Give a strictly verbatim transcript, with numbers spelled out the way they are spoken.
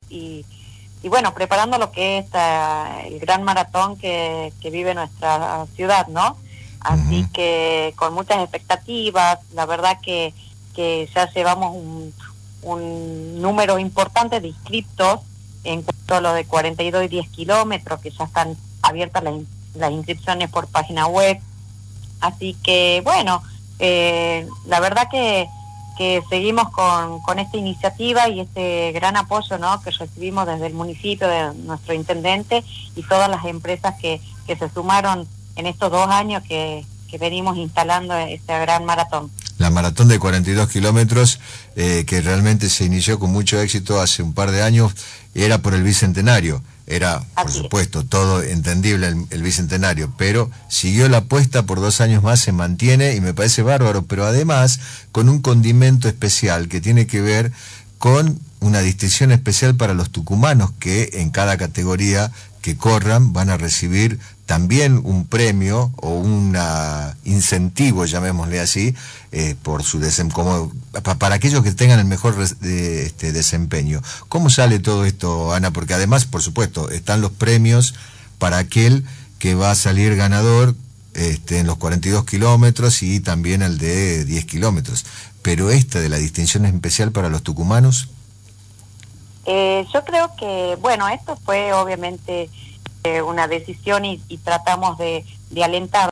y, y bueno, preparando lo que es esta, el gran maratón que, que vive nuestra ciudad, ¿no? Así Uh-huh. que con muchas expectativas, la verdad que, que ya llevamos un, un número importante de inscriptos en cuanto a lo de cuarenta y dos y diez kilómetros, que ya están abiertas las, las inscripciones por página web. Así que bueno, eh, la verdad que, que seguimos con, con esta iniciativa y este gran apoyo, ¿no?, que recibimos desde el municipio, de nuestro intendente y todas las empresas que, que se sumaron en estos dos años que, que venimos instalando este gran maratón. La maratón de cuarenta y dos kilómetros, eh, que realmente se inició con mucho éxito hace un par de años, era por el Bicentenario. Era, por Así es. supuesto, todo entendible el, el Bicentenario, pero siguió la apuesta por dos años más, se mantiene y me parece bárbaro, pero además con un condimento especial que tiene que ver con una distinción especial para los tucumanos que en cada categoría que corran van a recibir también un premio o un incentivo, llamémosle así, eh, por su desem como para aquellos que tengan el mejor de, este, desempeño. ¿Cómo sale todo esto, Ana? Porque además, por supuesto, están los premios para aquel que va a salir ganador este, en los cuarenta y dos kilómetros y también el de diez kilómetros. Pero esta de la distinción especial para los tucumanos. Eh, yo creo que, bueno, esto fue obviamente eh, una decisión y, y tratamos de, de alentar